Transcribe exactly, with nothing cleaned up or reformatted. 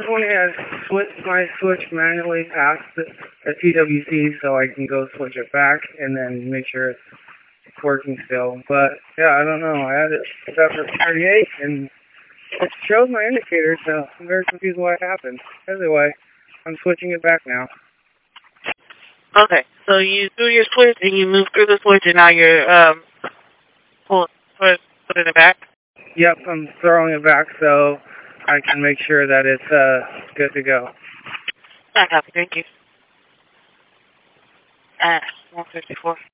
when I switched my switch manually past the, the T W C so I can go switch it back and then make sure it's working still. But yeah, I don't know. I had it set for thirty-eight and it shows my indicator, so I'm very confused why it happened. Anyway, I'm switching it back now. Okay, so you do your switch and you move through the switch and now you're um pull put put it back? Yep, I'm throwing it back so I can make sure that it's uh good to go. I copy, thank you. Ah, one fifty-four.